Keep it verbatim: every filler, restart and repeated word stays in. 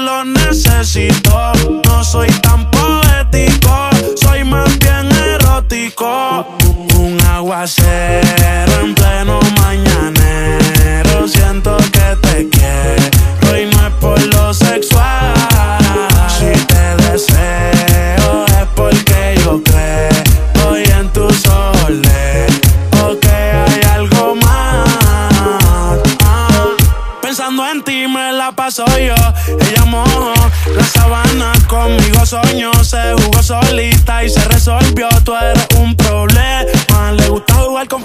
lo necesito. No soy tan poético, soy más bien erótico. Un aguacero en pleno mañanero. Siento que te quiero y no es por lo sexual. Si te deseo es porque yo creo y en tus ojos leo que hay algo más. Ah, pensando en ti me la paso yo. Ella mojó la sabana conmigo, soñó, se jugó solita y se resolvió. Tú eres un problema, le gusta jugar con